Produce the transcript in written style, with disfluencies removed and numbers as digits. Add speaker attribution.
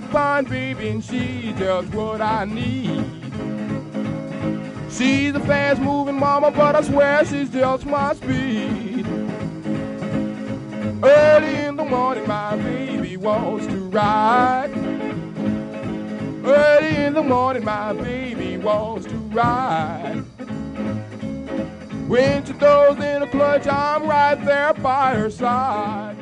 Speaker 1: fine baby, and she's just what I need. She's a fast-moving mama, but I swear she's just my speed. Early in the morning, my baby wants to ride. Early in the morning, my baby wants to ride. When she throws in a clutch, I'm right there by her side.